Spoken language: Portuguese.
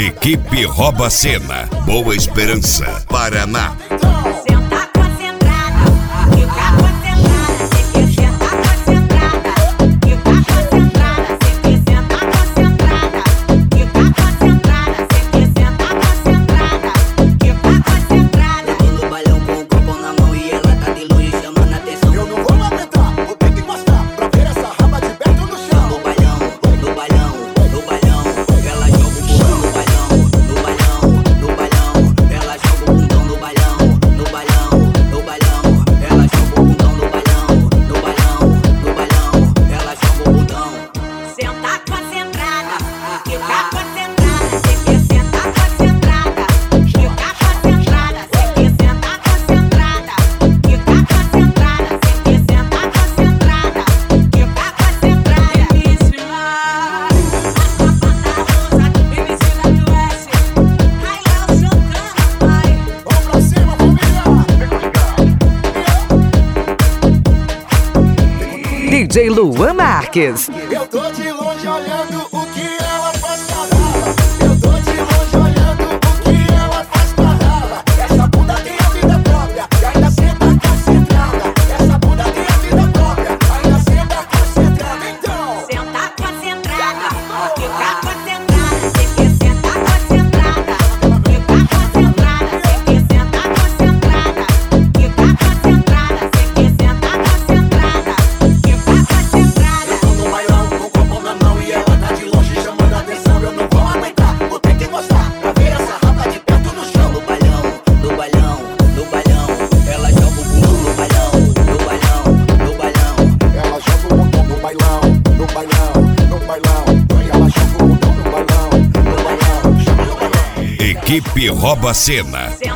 Equipe Rouba Cena, Boa Esperança, Paraná. Senta concentrada, fica concentrada, tem que sentar concentrada, fica concentrada, tem que sentar concentrada, fica concentrada, tem que sentar concentrada, fica concentrada. Eu tô no bailão com o copo na mão e ela tá de longe chamando a atenção. Eu não vou aguentar, vou ter que mostrar pra ver essa raba de perto no chão. No bailão, no bailão, no bailão, ela joga o bundão no bailão, no bailão, no bailão, ela joga o bundão no bailão, no bailão, no bailão, ela joga o bundão no bailão, no bailão, no bailão, ela joga o bundão. Senta concentrada, fica concentrada, tem que sentar concentrada, fica concentrada, tem que sentar concentrada, fica concentrada, tem que sentar concentrada, fica concentrada. MC Mar, MC da Oeste, aí lá o Chocana, vai. Vamos pra cima, família! DJ Luan Marques. Eu tô de longe olhando o que ela faz pra rala. Eu tô de longe olhando o que ela faz pra rala. Essa bunda tem a vida própria e ainda senta concentrada. Essa bunda tem a vida própria, ainda senta concentrada. Então, Senta concentrada, fica concentrada, tem que sentar concentrada, fica concentrada, tem que sentar concentrada, fica concentrada, tem que sentar concentrada, fica concentrada. eu tô no bailão com o copo na mão e ela tá de longe chamando a atenção. Eu não vou aguentar, vou ter que mostrar pra ver essa raba de perto no chão. No bailão, no bailão, no bailão, ela joga o bundão no bailão, no bailão, no bailão. Ela joga o bundão no bailão, no bailão, no bailão. Ela joga o bundão no bailão, no bailão, chama no bailão. Equipe Rouba Cena.